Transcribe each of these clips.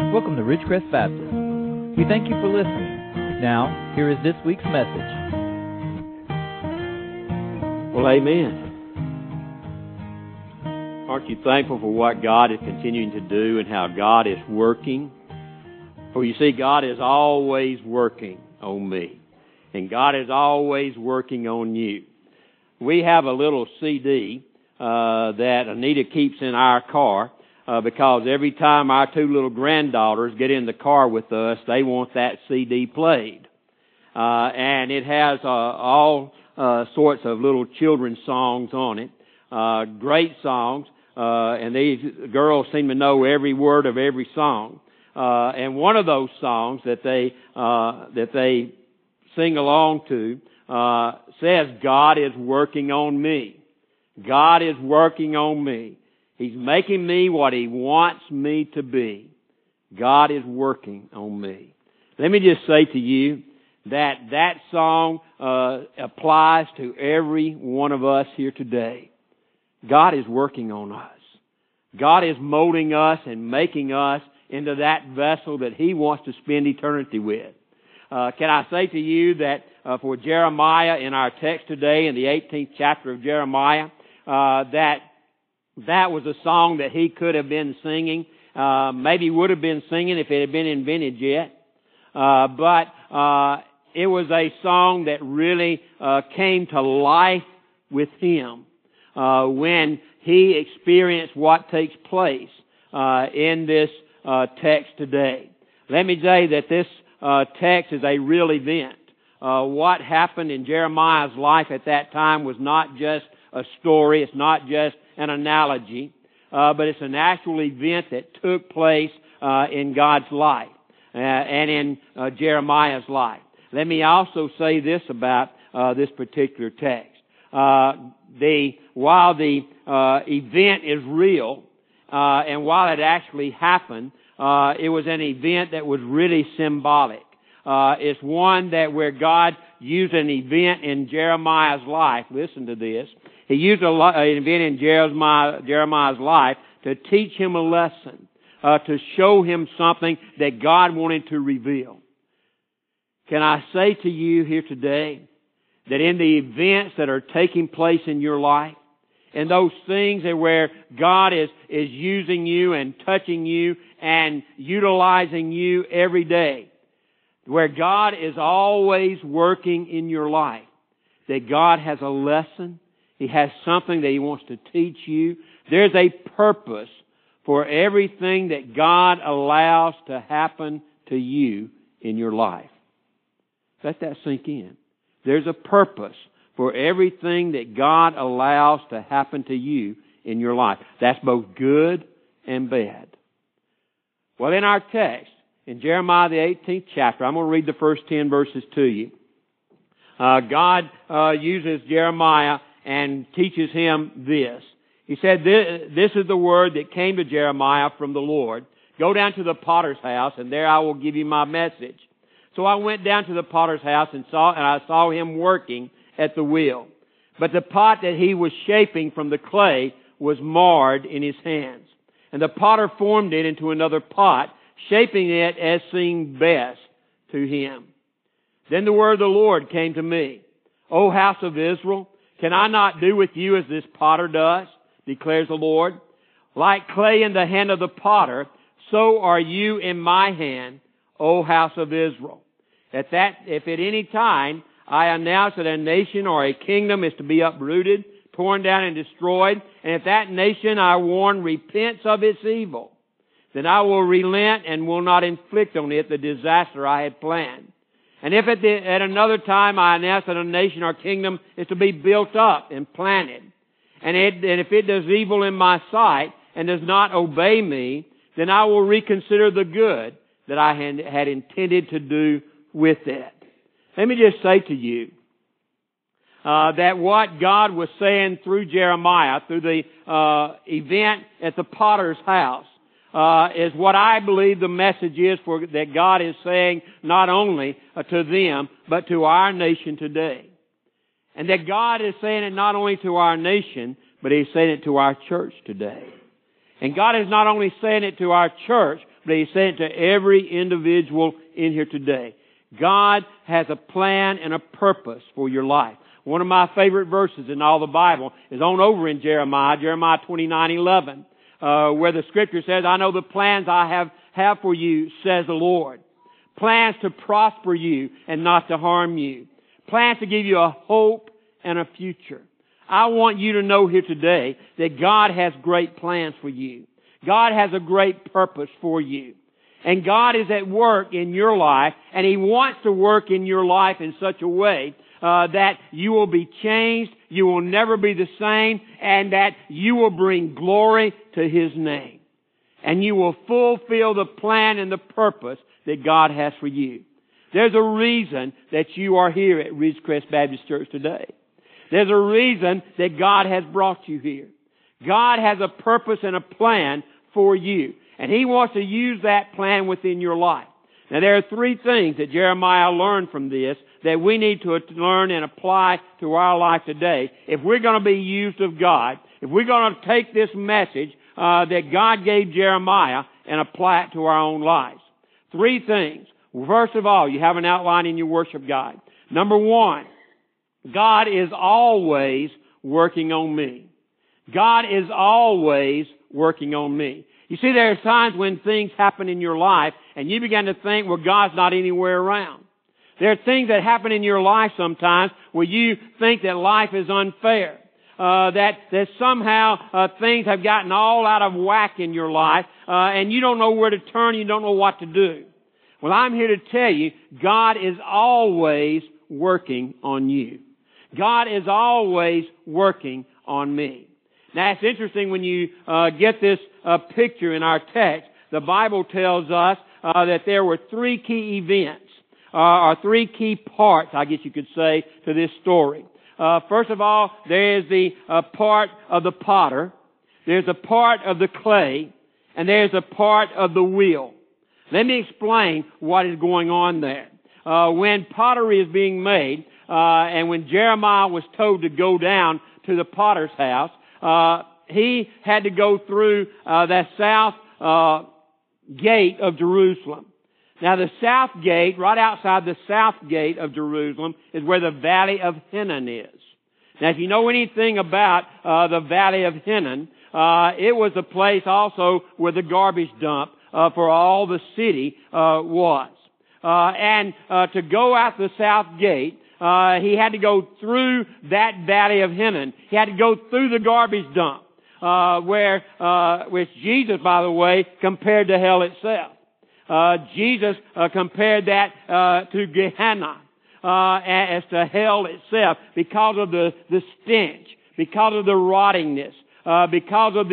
Welcome to Ridgecrest Baptist. We thank you for listening. Now, here is this week's message. Well, amen. Aren't you thankful for what God is continuing to do and how God is working? For you see, God is always working on me. And God is always working on you. We have a little CD that Anita keeps in our car because every time our two little granddaughters get in the car with us, they want that CD played. And it has all sorts of little children's songs on it, great songs, and these girls seem to know every word of every song. And one of those songs that they sing along to says, God is working on me. God is working on me. He's making me what He wants me to be. God is working on me. Let me just say to you that song applies to every one of us here today. God is working on us. God is molding us and making us into that vessel that He wants to spend eternity with. Can I say to you that for Jeremiah in our text today, in the 18th chapter of Jeremiah, that was a song that he could have been singing, maybe would have been singing if it had been invented yet. But it was a song that really came to life with him when he experienced what takes place in this text today. Let me say that this text is a real event. What happened in Jeremiah's life at that time was not just a story, it's not just an analogy, but it's an actual event that took place in God's life and in Jeremiah's life. Let me also say this about this particular text. While the event is real, and while it actually happened, it was an event that was really symbolic. It's one that where God used an event in Jeremiah's life. Listen to this. He used an event in Jeremiah's life to teach him a lesson, to show him something that God wanted to reveal. Can I say to you here today that in the events that are taking place in your life, and those things that where God is using you and touching you and utilizing you every day, where God is always working in your life, that God has a lesson, He has something that He wants to teach you. There's a purpose for everything that God allows to happen to you in your life. Let that sink in. There's a purpose for everything that God allows to happen to you in your life. That's both good and bad. Well, in our text, in Jeremiah the 18th chapter, I'm going to read the first 10 verses to you. God uses Jeremiah and teaches him this. He said, this is the word that came to Jeremiah from the Lord. Go down to the potter's house, and there I will give you my message. So I went down to the potter's house and I saw him working at the wheel. But the pot that he was shaping from the clay was marred in his hands. And the potter formed it into another pot, shaping it as seemed best to him. Then the word of the Lord came to me. O house of Israel, can I not do with you as this potter does, declares the Lord? Like clay in the hand of the potter, so are you in my hand, O house of Israel. If at any time I announce that a nation or a kingdom is to be uprooted, torn down and destroyed, and if that nation I warn repents of its evil, then I will relent and will not inflict on it the disaster I had planned. And if at another time I announce that a nation or kingdom is to be built up and planted, and if it does evil in my sight and does not obey me, then I will reconsider the good that I had intended to do with it. Let me just say to you that what God was saying through Jeremiah, through the event at the potter's house, is what I believe the message is that God is saying not only to them, but to our nation today. And that God is saying it not only to our nation, but He's saying it to our church today. And God is not only saying it to our church, but He's saying to every individual in here today, God has a plan and a purpose for your life. One of my favorite verses in all the Bible is on over in Jeremiah 29:11, where the Scripture says, I know the plans I have for you, says the Lord. Plans to prosper you and not to harm you. Plans to give you a hope and a future. I want you to know here today that God has great plans for you. God has a great purpose for you. And God is at work in your life, and He wants to work in your life in such a way that you will be changed, you will never be the same, and that you will bring glory to His name. And you will fulfill the plan and the purpose that God has for you. There's a reason that you are here at Ridgecrest Baptist Church today. There's a reason that God has brought you here. God has a purpose and a plan for you. And He wants to use that plan within your life. Now there are three things that Jeremiah learned from this that we need to learn and apply to our life today. If we're going to be used of God, if we're going to take this message that God gave Jeremiah and apply it to our own lives. Three things. First of all, you have an outline in your worship guide. Number one, God is always working on me. God is always working on me. You see, there are times when things happen in your life and you begin to think, well, God's not anywhere around. There are things that happen in your life sometimes where you think that life is unfair. That somehow things have gotten all out of whack in your life and you don't know where to turn, you don't know what to do. Well, I'm here to tell you, God is always working on you. God is always working on me. Now, it's interesting when you get this picture in our text. The Bible tells us that there were three key events, or three key parts, I guess you could say, to this story. First of all, there is the part of the potter, there's a part of the clay, and there's a part of the wheel. Let me explain what is going on there. When pottery is being made, and when Jeremiah was told to go down to the potter's house, he had to go through that south gate of Jerusalem. Now the south gate, right outside the south gate of Jerusalem, is where the Valley of Hinnom is. Now if you know anything about the Valley of Hinnom, it was a place also where the garbage dump for all the city was. And to go out the south gate, he had to go through that Valley of Hinnom. He had to go through the garbage dump, which Jesus, by the way, compared to hell itself. Jesus compared that to Gehenna as to hell itself because of the stench, because of the rottingness, because of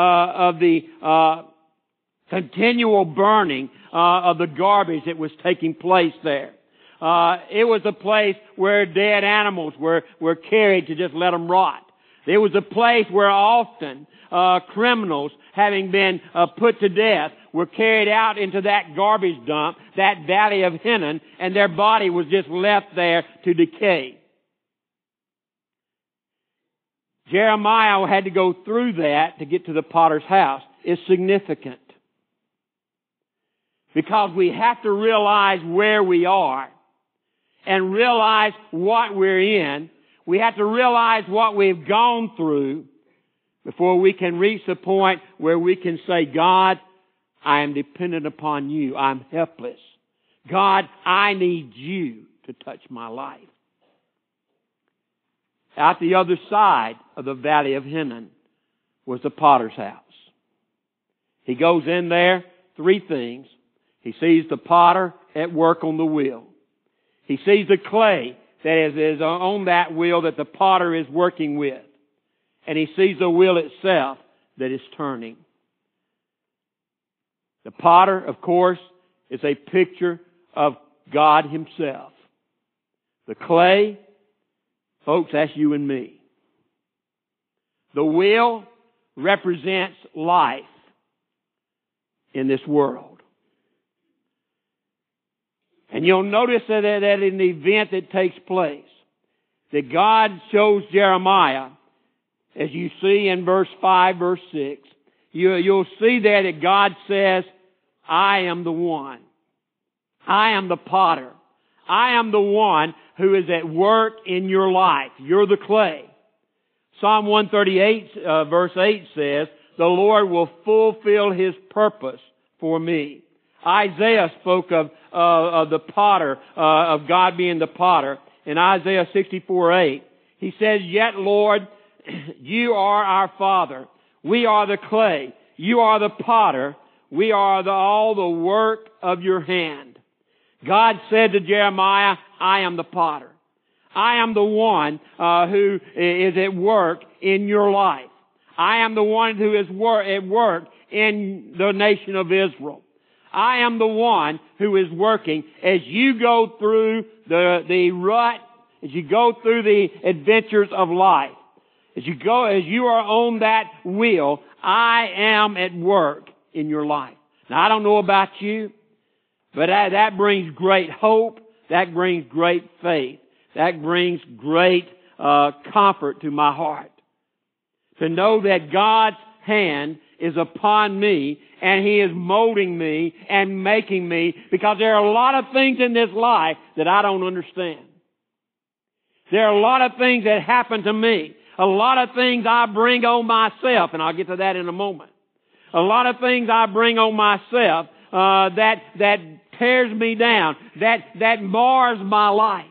the continual burning of the garbage that was taking place there. It was a place where dead animals were carried to just let them rot. It was a place where often criminals, having been put to death, were carried out into that garbage dump, that Valley of Hinnom, and their body was just left there to decay. Jeremiah had to go through that to get to the potter's house. It's significant. Because we have to realize where we are and realize what we're in. We have to realize what we've gone through before we can reach the point where we can say, God, I am dependent upon you. I'm helpless. God, I need you to touch my life. Out the other side of the Valley of Hinnom was the potter's house. He goes in there, three things. He sees the potter at work on the wheel. He sees the clay that is on that wheel that the potter is working with. And he sees the wheel itself that is turning. The potter, of course, is a picture of God Himself. The clay, folks, that's you and me. The wheel represents life in this world. And you'll notice that in the event that takes place, that God shows Jeremiah, as you see in verse 5, verse 6, you'll see there that God says, I am the one. I am the potter. I am the one who is at work in your life. You're the clay. Psalm 138 verse 8 says, the Lord will fulfill His purpose for me. Isaiah spoke of the potter, of God being the potter. In Isaiah 64:8, he says, yet Lord, you are our Father. We are the clay. You are the potter. We are all the work of your hand. God said to Jeremiah, I am the potter. I am the one who is at work in your life. I am the one who is at work in the nation of Israel. I am the one who is working as you go through the rut, as you go through the adventures of life. As you are on that wheel, I am at work in your life. Now, I don't know about you, but that brings great hope. That brings great faith. That brings great comfort to my heart. To know that God's hand is upon me and He is molding me and making me, because there are a lot of things in this life that I don't understand. There are a lot of things that happen to me. A lot of things I bring on myself, and I'll get to that in a moment. A lot of things I bring on myself that tears me down, that mars my life.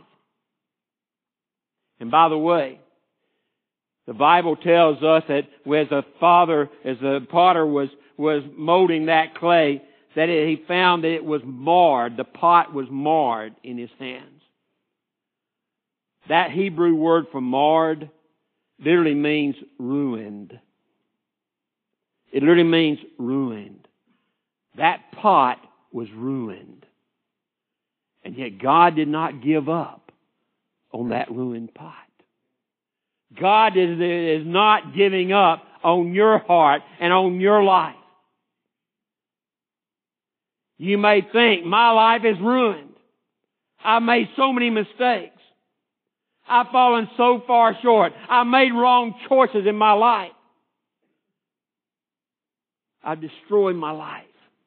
And by the way, the Bible tells us that as the potter was molding that clay, that he found that it was marred. The pot was marred in his hands. That Hebrew word for marred literally means ruined. It literally means ruined. That pot was ruined. And yet God did not give up on that ruined pot. God is not giving up on your heart and on your life. You may think, my life is ruined. I've made so many mistakes. I've fallen so far short. I've made wrong choices in my life. I've destroyed my life.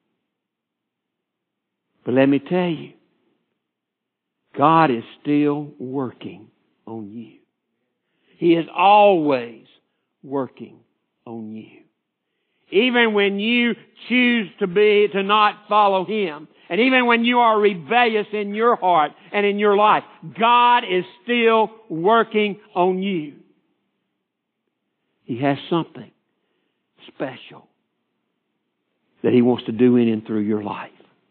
But let me tell you, God is still working on you. He is always working on you. Even when you choose to not follow Him, and even when you are rebellious in your heart and in your life, God is still working on you. He has something special that He wants to do in and through your life.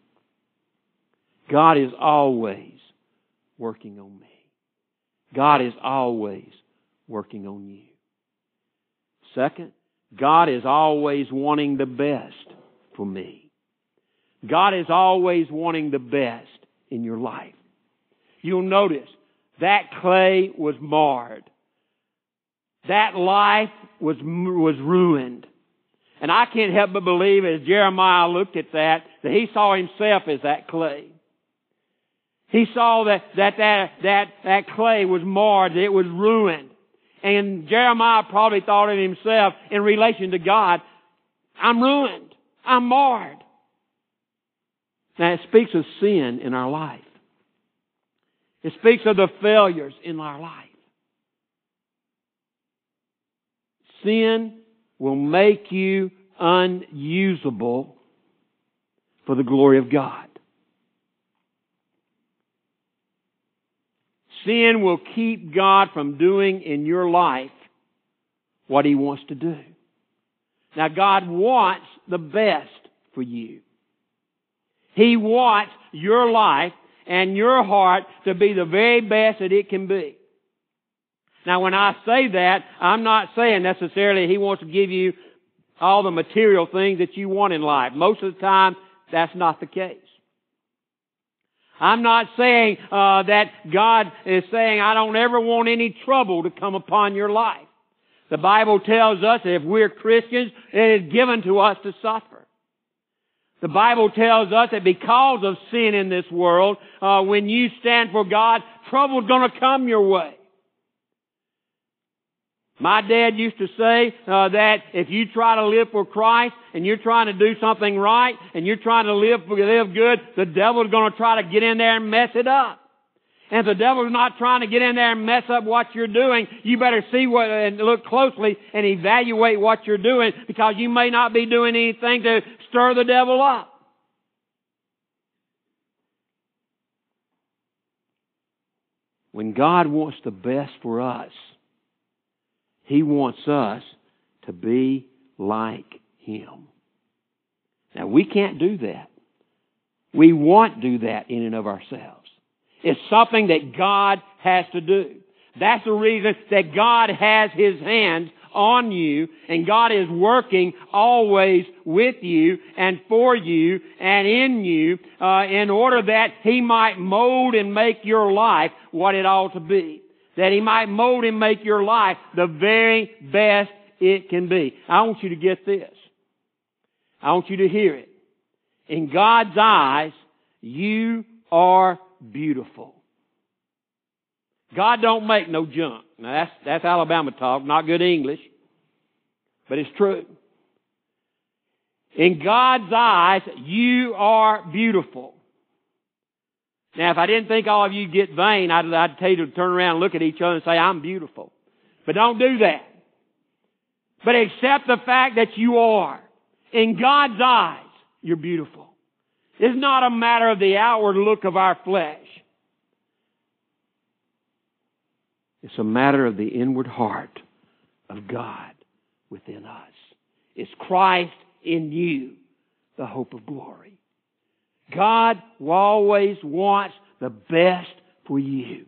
God is always working on me. God is always working on you. Second, God is always wanting the best for me. God is always wanting the best in your life. You'll notice that clay was marred. That life was ruined. And I can't help but believe as Jeremiah looked at that he saw himself as that clay. He saw that clay was marred, it was ruined. And Jeremiah probably thought of himself in relation to God, I'm ruined. I'm marred. Now it speaks of sin in our life. It speaks of the failures in our life. Sin will make you unusable for the glory of God. Sin will keep God from doing in your life what He wants to do. Now, God wants the best for you. He wants your life and your heart to be the very best that it can be. Now, when I say that, I'm not saying necessarily He wants to give you all the material things that you want in life. Most of the time, that's not the case. I'm not saying that God is saying, I don't ever want any trouble to come upon your life. The Bible tells us that if we're Christians, it is given to us to suffer. The Bible tells us that because of sin in this world, when you stand for God, trouble's going to come your way. My dad used to say that if you try to live for Christ and you're trying to do something right and you're trying to live good, the devil's going to try to get in there and mess it up. And if the devil's not trying to get in there and mess up what you're doing, you better see what and look closely and evaluate what you're doing, because you may not be doing anything to stir the devil up. When God wants the best for us, He wants us to be like Him. Now, we can't do that. We won't do that in and of ourselves. It's something that God has to do. That's the reason that God has His hands on you, and God is working always with you and for you and in you in order that He might mold and make your life what it ought to be. That He might mold and make your life the very best it can be. I want you to get this. I want you to hear it. In God's eyes, you are beautiful. God don't make no junk. Now that's Alabama talk, not good English, but it's true. In God's eyes, you are beautiful. Now, if I didn't think all of you get vain, I'd tell you to turn around and look at each other and say, I'm beautiful. But don't do that. But accept the fact that you are. In God's eyes, you're beautiful. It's not a matter of the outward look of our flesh. It's a matter of the inward heart of God within us. It's Christ in you, the hope of glory. God always wants the best for you.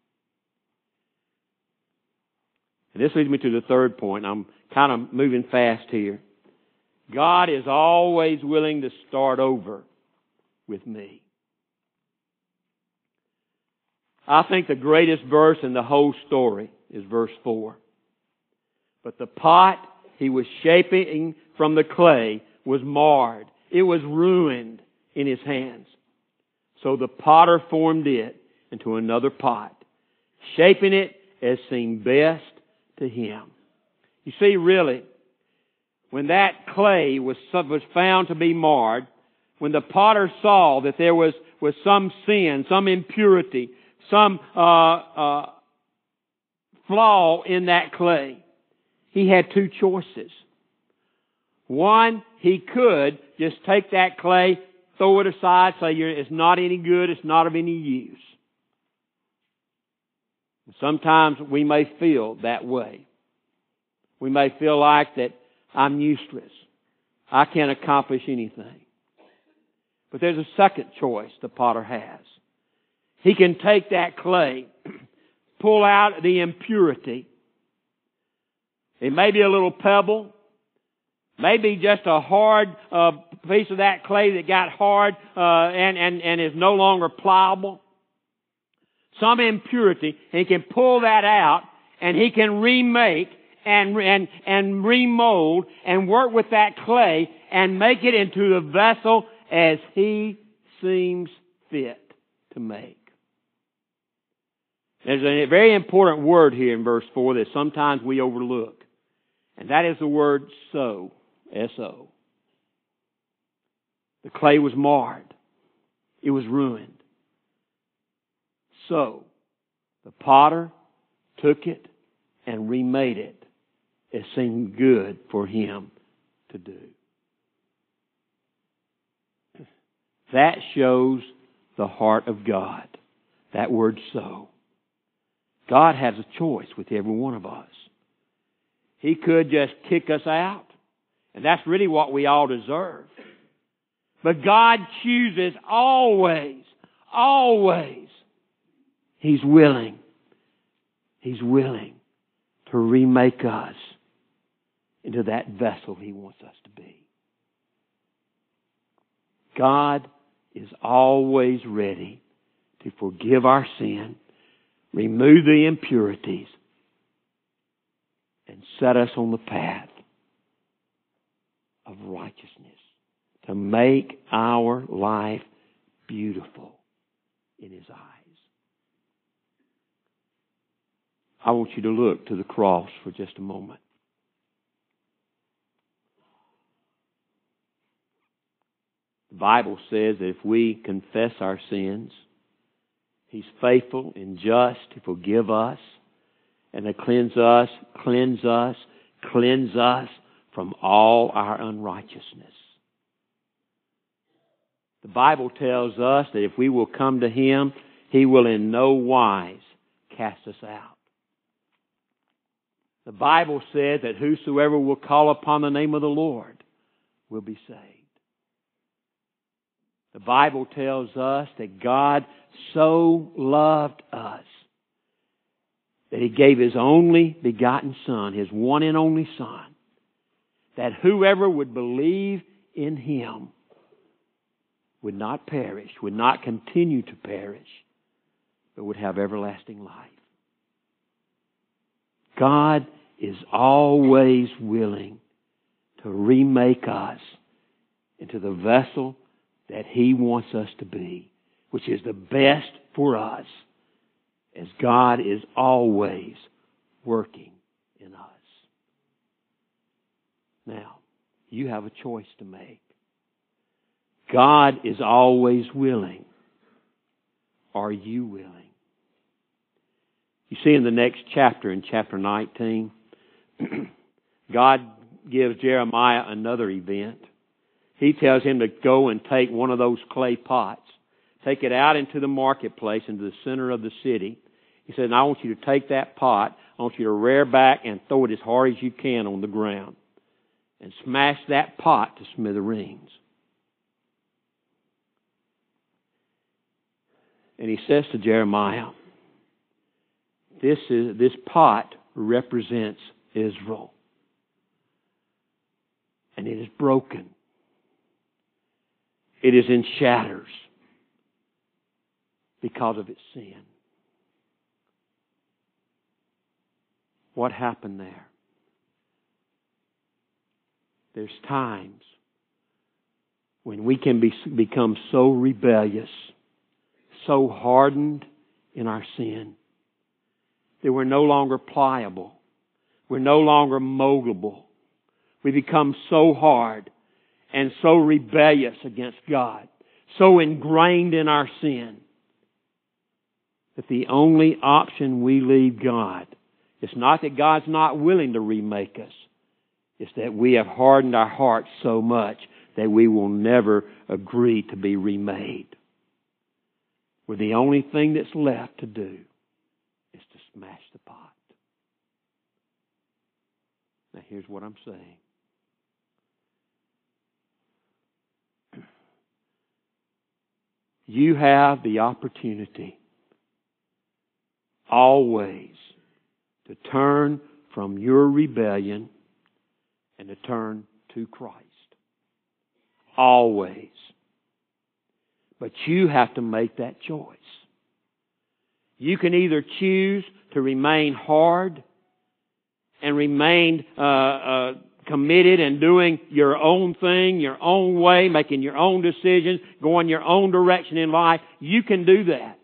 And this leads me to the third point. I'm kind of moving fast here. God is always willing to start over with me. I think the greatest verse in the whole story is verse 4. But the pot He was shaping from the clay was marred. It was ruined in His hands. So the potter formed it into another pot, shaping it as seemed best to him. You see, really, when that clay was found to be marred, when the potter saw that there was some sin, some impurity, some flaw in that clay, he had two choices. One, he could just take that clay, throw it aside, say it's not any good, it's not of any use. Sometimes we may feel that way. We may feel like that I'm useless. I can't accomplish anything. But there's a second choice the potter has. He can take that clay, pull out the impurity. It may be a little pebble, maybe just a hard piece of that clay that got hard and is no longer pliable. Some impurity, and he can pull that out, and he can remake and remold and work with that clay and make it into the vessel as he seems fit to make. There's a very important word here in verse 4 that sometimes we overlook, and that is the word so, S-O. The clay was marred. It was ruined. So, the potter took it and remade it as seemed good for him to do. That shows the heart of God. That word so. God has a choice with every one of us. He could just kick us out, and that's really what we all deserve. But God chooses always, always. He's willing to remake us into that vessel He wants us to be. God is always ready to forgive our sin, remove the impurities, and set us on the path of righteousness, to make our life beautiful in His eyes. I want you to look to the cross for just a moment. The Bible says that if we confess our sins, He's faithful and just to forgive us and to cleanse us from all our unrighteousness. The Bible tells us that if we will come to Him, He will in no wise cast us out. The Bible says that whosoever will call upon the name of the Lord will be saved. The Bible tells us that God so loved us that He gave His only begotten Son, His one and only Son, that whoever would believe in Him would not perish, would not continue to perish, but would have everlasting life. God is always willing to remake us into the vessel that He wants us to be, which is the best for us, as God is always working in us. Now, you have a choice to make. God is always willing. Are you willing? You see in the next chapter, in chapter 19, God gives Jeremiah another event. He tells him to go and take one of those clay pots, take it out into the marketplace, into the center of the city. He said, I want you to take that pot, I want you to rear back and throw it as hard as you can on the ground, and smash that pot to smithereens. And he says to Jeremiah, this pot represents Israel. And it is broken. It is in shatters because of its sin. What happened there? There's times when we can become so rebellious, so hardened in our sin, that we're no longer pliable. We're no longer moldable. We become so hard and so rebellious against God, so ingrained in our sin, that the only option we leave God, it's not that God's not willing to remake us, it's that we have hardened our hearts so much that we will never agree to be remade. Where the only thing that's left to do is to smash the pot. Now here's what I'm saying. You have the opportunity always to turn from your rebellion and to turn to Christ. Always. But you have to make that choice. You can either choose to remain hard and remain committed and doing your own thing, your own way, making your own decisions, going your own direction in life. You can do that.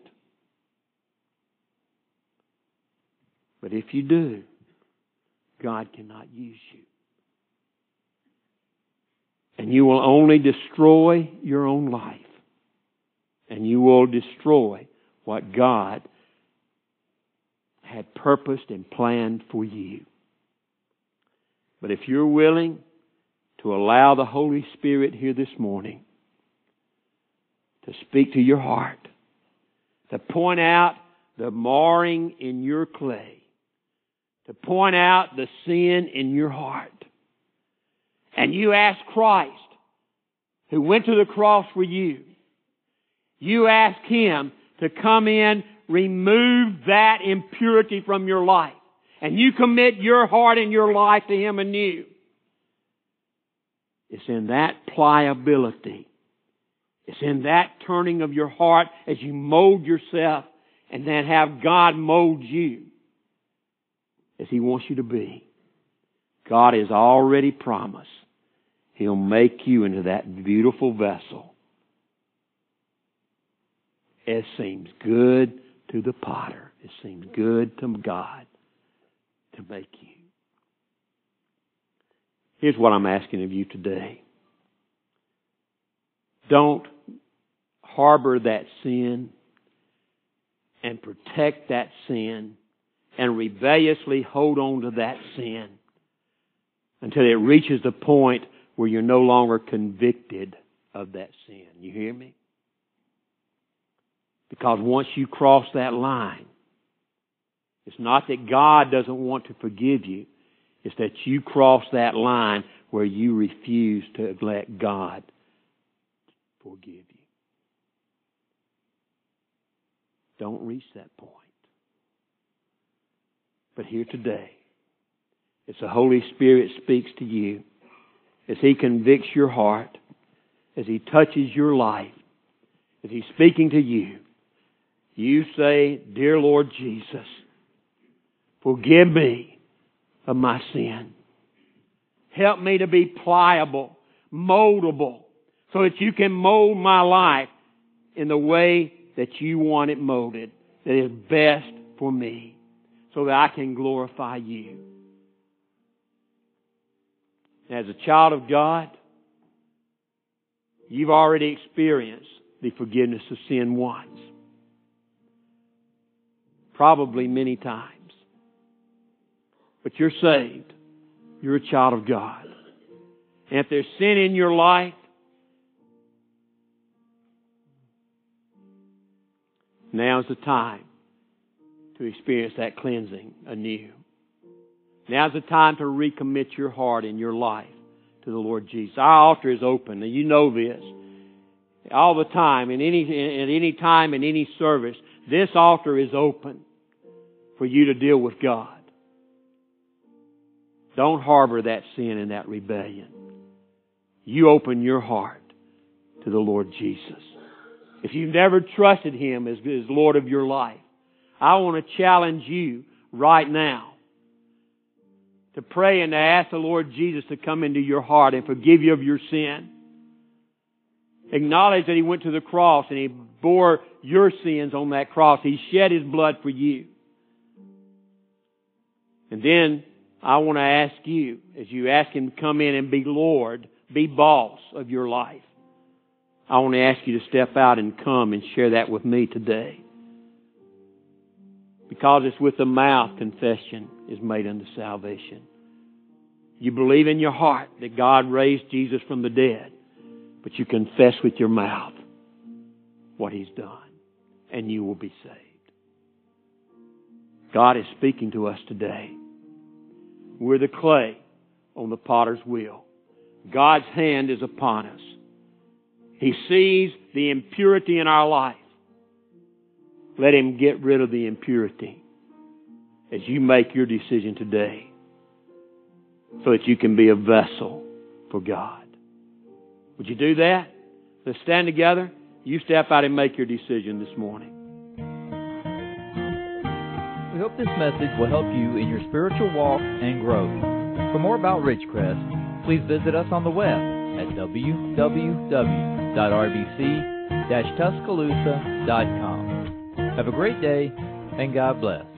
But if you do, God cannot use you. And you will only destroy your own life. And you will destroy what God had purposed and planned for you. But if you're willing to allow the Holy Spirit here this morning to speak to your heart, to point out the marring in your clay, to point out the sin in your heart, and you ask Christ, who went to the cross for you, you ask Him to come in, remove that impurity from your life, and you commit your heart and your life to Him anew. It's in that pliability. It's in that turning of your heart as you mold yourself and then have God mold you as He wants you to be. God has already promised He'll make you into that beautiful vessel. It seems good to the potter. It seems good to God to make you. Here's what I'm asking of you today. Don't harbor that sin and protect that sin and rebelliously hold on to that sin until it reaches the point where you're no longer convicted of that sin. You hear me? Because once you cross that line, it's not that God doesn't want to forgive you. It's that you cross that line where you refuse to let God forgive you. Don't reach that point. But here today, as the Holy Spirit speaks to you, as He convicts your heart, as He touches your life, as He's speaking to you, you say, "Dear Lord Jesus, forgive me of my sin. Help me to be pliable, moldable, so that you can mold my life in the way that you want it molded, that is best for me, so that I can glorify you." As a child of God, you've already experienced the forgiveness of sin once. Probably many times. But you're saved. You're a child of God. And if there's sin in your life, now's the time to experience that cleansing anew. Now's the time to recommit your heart and your life to the Lord Jesus. Our altar is open, and you know this. All the time, at any time, in any service, this altar is open for you to deal with God. Don't harbor that sin and that rebellion. You open your heart to the Lord Jesus. If you've never trusted Him as Lord of your life, I want to challenge you right now to pray and to ask the Lord Jesus to come into your heart and forgive you of your sin. Acknowledge that He went to the cross and He bore your sins on that cross. He shed His blood for you. And then I want to ask you, as you ask Him to come in and be Lord, be boss of your life, I want to ask you to step out and come and share that with me today. Because it's with the mouth confession is made unto salvation. You believe in your heart that God raised Jesus from the dead, but you confess with your mouth what He's done, and you will be saved. God is speaking to us today. We're the clay on the potter's wheel. God's hand is upon us. He sees the impurity in our life. Let Him get rid of the impurity as you make your decision today, so that you can be a vessel for God. Would you do that? Let's stand together. You step out and make your decision this morning. We hope this message will help you in your spiritual walk and growth. For more about Ridgecrest, please visit us on the web at www.rbc-tuscaloosa.com. Have a great day, and God bless.